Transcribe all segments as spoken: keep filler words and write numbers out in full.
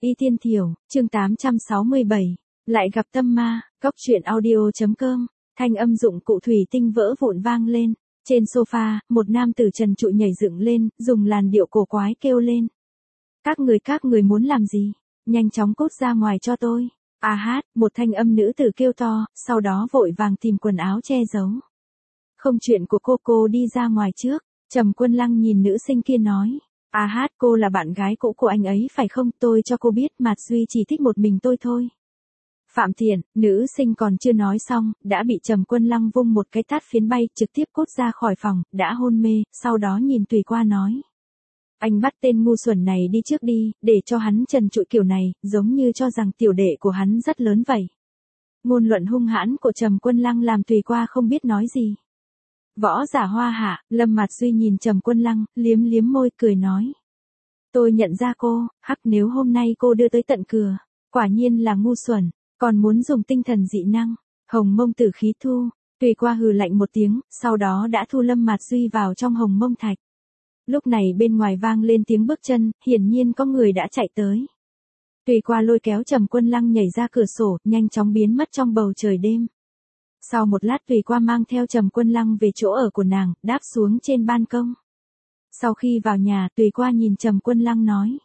Y Tiên Thiểu, chương tám trăm sáu mươi bảy, lại gặp tâm ma, góc truyện audio.com, thanh âm dụng cụ thủy tinh vỡ vụn vang lên, trên sofa, một nam tử trần trụi nhảy dựng lên, dùng làn điệu cổ quái kêu lên. Các người các người muốn làm gì? Nhanh chóng cút ra ngoài cho tôi. A hát, một thanh âm nữ tử kêu to, sau đó vội vàng tìm quần áo che giấu. Không chuyện của cô cô đi ra ngoài trước, Trầm Quân Lăng nhìn nữ sinh kia nói. A hát, cô là bạn gái cũ của anh ấy phải không? Tôi cho cô biết Mạt Duy chỉ thích một mình tôi thôi. Phạm Thiển, nữ sinh còn chưa nói xong, đã bị Trầm Quân Lăng vung một cái tát phiến bay, trực tiếp cút ra khỏi phòng, đã hôn mê, sau đó nhìn Tùy Qua nói. Anh bắt tên ngu xuẩn này đi trước đi, để cho hắn trần trụi kiểu này, giống như cho rằng tiểu đệ của hắn rất lớn vậy. Ngôn luận hung hãn của Trầm Quân Lăng làm Tùy Qua không biết nói gì. Võ giả Hoa Hạ, Lâm Mạt Duy nhìn Trầm Quân Lăng, liếm liếm môi cười nói. Tôi nhận ra cô, hắc nếu hôm nay cô đưa tới tận cửa, quả nhiên là ngu xuẩn, còn muốn dùng tinh thần dị năng, Hồng Mông Tử khí thu, Tùy Qua hừ lạnh một tiếng, sau đó đã thu Lâm Mạt Duy vào trong Hồng Mông Thạch. Lúc này bên ngoài vang lên tiếng bước chân, hiển nhiên có người đã chạy tới. Tùy Qua lôi kéo Trầm Quân Lăng nhảy ra cửa sổ, nhanh chóng biến mất trong bầu trời đêm. Sau một lát Tùy Qua mang theo Trầm Quân Lăng về chỗ ở của nàng, đáp xuống trên ban công. Sau khi vào nhà, Tùy Qua nhìn Trầm Quân Lăng nói.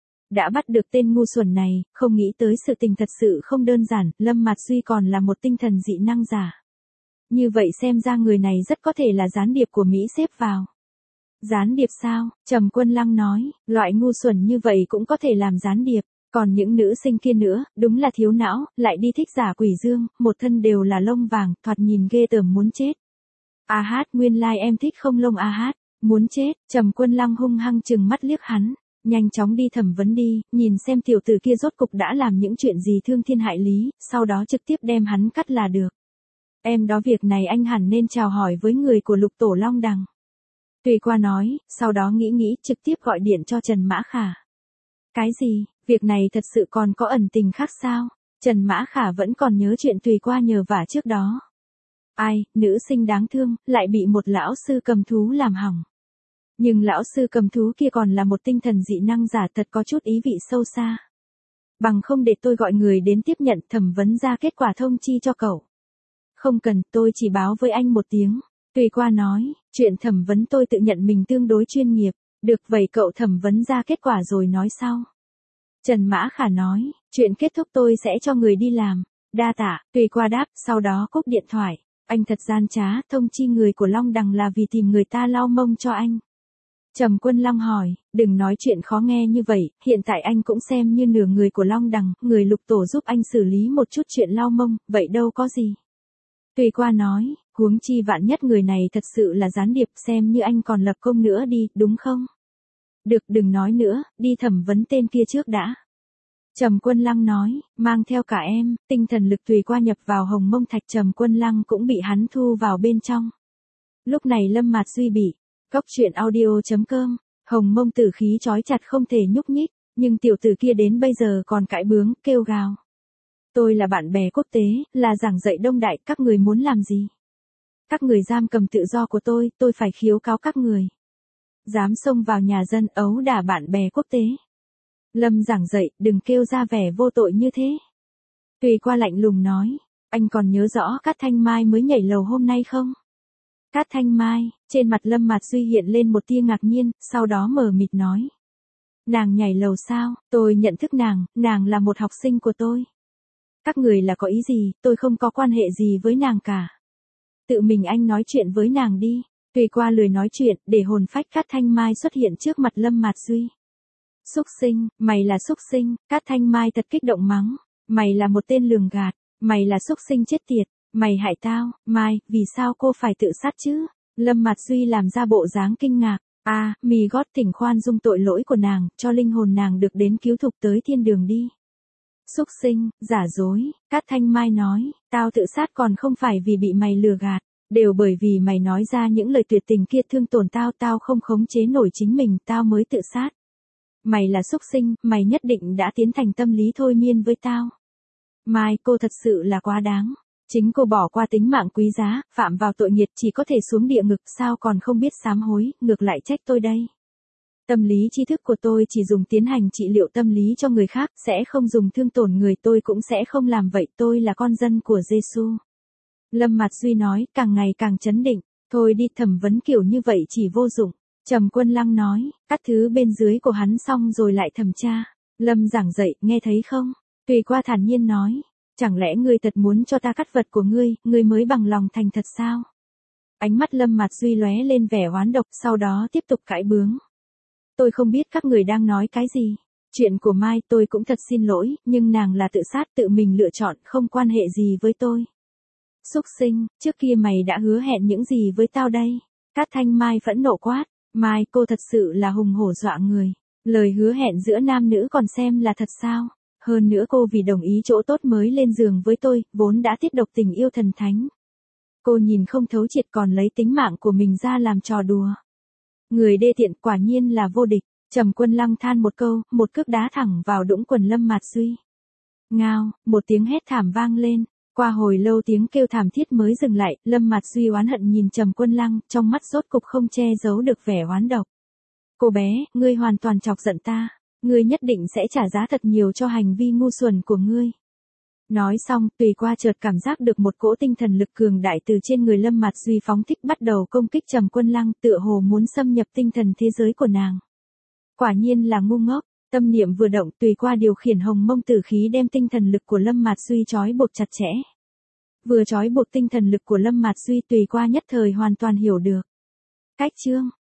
Đã bắt được tên ngu xuẩn này, không nghĩ tới sự tình thật sự không đơn giản, Lâm Mạt Duy còn là một tinh thần dị năng giả. Như vậy xem ra người này rất có thể là gián điệp của Mỹ xếp vào. Gián điệp sao? Trầm Quân Lăng nói, loại ngu xuẩn như vậy cũng có thể làm gián điệp. Còn những nữ sinh kia nữa, đúng là thiếu não, lại đi thích giả quỷ dương, một thân đều là lông vàng, thoạt nhìn ghê tởm muốn chết. A hát, nguyên lai like em thích không lông A hát, muốn chết, Trầm Quân Lăng hung hăng chừng mắt liếc hắn, nhanh chóng đi thẩm vấn đi, nhìn xem tiểu tử kia rốt cục đã làm những chuyện gì thương thiên hại lý, sau đó trực tiếp đem hắn cắt là được. Em đó việc này anh hẳn nên chào hỏi với người của Lục Tổ Long Đằng. Tùy Qua nói, sau đó nghĩ nghĩ, trực tiếp gọi điện cho Trần Mã Khả. Cái gì? Việc này thật sự còn có ẩn tình khác sao? Trần Mã Khả vẫn còn nhớ chuyện Tùy Qua nhờ vả trước đó. Ai, nữ sinh đáng thương, lại bị một lão sư cầm thú làm hỏng. Nhưng lão sư cầm thú kia còn là một tinh thần dị năng giả, thật có chút ý vị sâu xa. Bằng không để tôi gọi người đến tiếp nhận thẩm vấn ra kết quả thông chi cho cậu. Không cần, tôi chỉ báo với anh một tiếng. Tùy Qua nói, chuyện thẩm vấn tôi tự nhận mình tương đối chuyên nghiệp. Được vậy cậu thẩm vấn ra kết quả rồi nói sau. Trần Mã Khả nói, chuyện kết thúc tôi sẽ cho người đi làm. Đa tạ, Tùy Qua đáp, sau đó cúp điện thoại. Anh thật gian trá, thông chi người của Long Đằng là vì tìm người ta lau mông cho anh. Trầm Quân Lăng hỏi, đừng nói chuyện khó nghe như vậy, hiện tại anh cũng xem như nửa người của Long Đằng, người Lục Tổ giúp anh xử lý một chút chuyện lau mông, vậy đâu có gì. Tùy Qua nói, huống chi vạn nhất người này thật sự là gián điệp, xem như anh còn lập công nữa đi, đúng không? Được, đừng nói nữa, đi thẩm vấn tên kia trước đã. Trầm Quân Lăng nói, mang theo cả em, tinh thần lực Tùy Qua nhập vào Hồng Mông Thạch, Trầm Quân Lăng cũng bị hắn thu vào bên trong. Lúc này Lâm Mạt Duy bị, góc truyện audio.com, Hồng Mông Tử khí trói chặt không thể nhúc nhích, nhưng tiểu tử kia đến bây giờ còn cãi bướng, kêu gào. Tôi là bạn bè quốc tế, là giảng dạy đông đại, các người muốn làm gì? Các người giam cầm tự do của tôi, tôi phải khiếu cáo các người. Dám xông vào nhà dân ấu đả bạn bè quốc tế. Lâm giảng dạy, đừng kêu ra vẻ vô tội như thế. Tùy Qua lạnh lùng nói, anh còn nhớ rõ Cát Thanh Mai mới nhảy lầu hôm nay không? Cát Thanh Mai, trên mặt Lâm Mạt Duy hiện lên một tia ngạc nhiên, sau đó mờ mịt nói. Nàng nhảy lầu sao? Tôi nhận thức nàng, nàng là một học sinh của tôi. Các người là có ý gì, tôi không có quan hệ gì với nàng cả. Tự mình anh nói chuyện với nàng đi. Tùy Qua lười nói chuyện, để hồn phách Cát Thanh Mai xuất hiện trước mặt Lâm Mạt Duy. Xúc sinh, mày là xúc sinh, Cát Thanh Mai thật kích động mắng. Mày là một tên lường gạt, mày là xúc sinh chết tiệt, mày hại tao, Mai, vì sao cô phải tự sát chứ? Lâm Mạt Duy làm ra bộ dáng kinh ngạc. A, à, mì gót thỉnh khoan dung tội lỗi của nàng, cho linh hồn nàng được đến cứu thục tới thiên đường đi. Xúc sinh, giả dối, Cát Thanh Mai nói, tao tự sát còn không phải vì bị mày lừa gạt. Đều bởi vì mày nói ra những lời tuyệt tình kia thương tổn tao, tao không khống chế nổi chính mình, tao mới tự sát. Mày là xúc sinh, mày nhất định đã tiến thành tâm lý thôi miên với tao. Mai, cô thật sự là quá đáng. Chính cô bỏ qua tính mạng quý giá, phạm vào tội nghiệt chỉ có thể xuống địa ngục, sao còn không biết sám hối, ngược lại trách tôi đây. Tâm lý tri thức của tôi chỉ dùng tiến hành trị liệu tâm lý cho người khác, sẽ không dùng thương tổn người, tôi cũng sẽ không làm vậy, tôi là con dân của Giêsu. Lâm Mạt Duy nói, càng ngày càng chấn định, thôi đi, thẩm vấn kiểu như vậy chỉ vô dụng. Trầm Quân Lăng nói, cắt thứ bên dưới của hắn xong rồi lại thẩm tra. Lâm giảng dạy, nghe thấy không? Tùy Qua thản nhiên nói, chẳng lẽ ngươi thật muốn cho ta cắt vật của ngươi, ngươi mới bằng lòng thành thật sao? Ánh mắt Lâm Mạt Duy lóe lên vẻ oán độc, sau đó tiếp tục cãi bướng. Tôi không biết các người đang nói cái gì. Chuyện của Mai tôi cũng thật xin lỗi, nhưng nàng là tự sát tự mình lựa chọn, không quan hệ gì với tôi. Xúc sinh, trước kia mày đã hứa hẹn những gì với tao đây? Cát Thanh Mai phẫn nộ quát, Mai cô thật sự là hùng hổ dọa người. Lời hứa hẹn giữa nam nữ còn xem là thật sao? Hơn nữa cô vì đồng ý chỗ tốt mới lên giường với tôi, vốn đã tiết độc tình yêu thần thánh. Cô nhìn không thấu triệt còn lấy tính mạng của mình ra làm trò đùa. Người đê tiện quả nhiên là vô địch. Trầm Quân Lăng than một câu, một cước đá thẳng vào đũng quần Lâm Mạt Duy. Ngao, một tiếng hét thảm vang lên. Qua hồi lâu tiếng kêu thảm thiết mới dừng lại, Lâm Mạt Duy oán hận nhìn Trầm Quân Lăng, trong mắt rốt cục không che giấu được vẻ oán độc. Cô bé, ngươi hoàn toàn chọc giận ta. Ngươi nhất định sẽ trả giá thật nhiều cho hành vi ngu xuẩn của ngươi. Nói xong, Tùy Qua chợt cảm giác được một cỗ tinh thần lực cường đại từ trên người Lâm Mạt Duy phóng thích, bắt đầu công kích Trầm Quân Lăng, tựa hồ muốn xâm nhập tinh thần thế giới của nàng. Quả nhiên là ngu ngốc, tâm niệm vừa động, Tùy Qua điều khiển hồng mông tử khí đem tinh thần lực của Lâm Mạt Duy trói buộc chặt chẽ. Vừa trói buộc tinh thần lực của Lâm Mạt Duy, Tùy Qua nhất thời hoàn toàn hiểu được. Cách chương